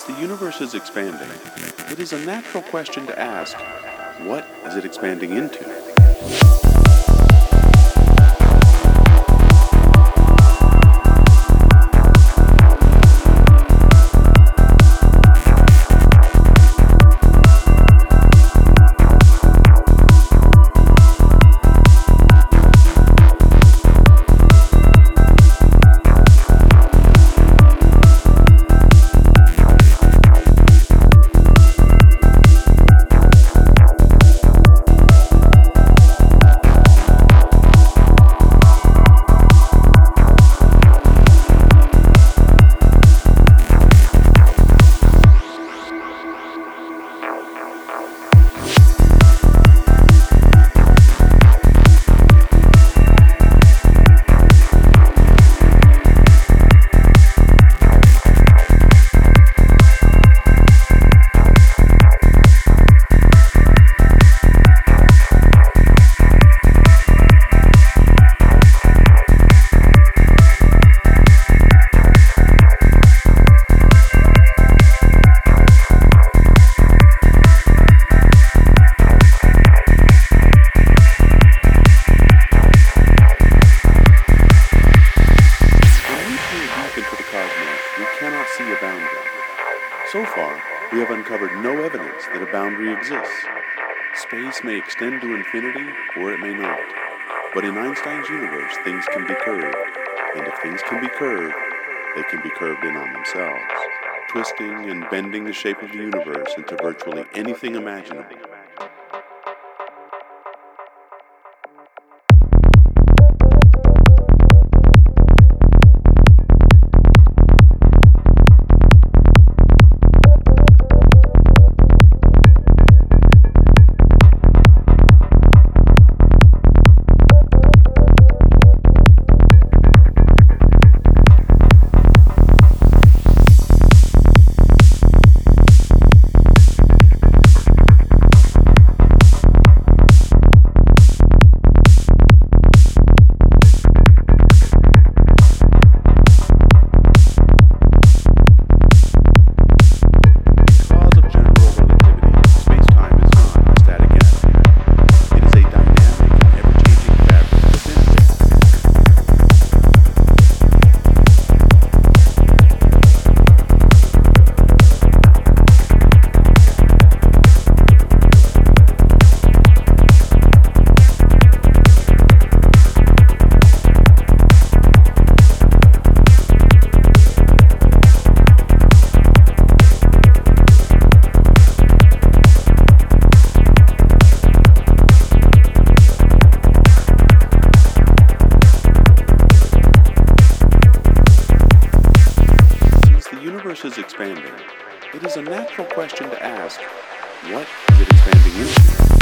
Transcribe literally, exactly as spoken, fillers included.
Since the universe is expanding, it is a natural question to ask, what is it expanding into? See a boundary. So far, we have uncovered no evidence that a boundary exists. Space may extend to infinity, or it may not. But in Einstein's universe, things can be curved. And if things can be curved, they can be curved in on themselves, twisting and bending the shape of the universe into virtually anything imaginable. Is expanding, it is a natural question to ask, what is it expanding into?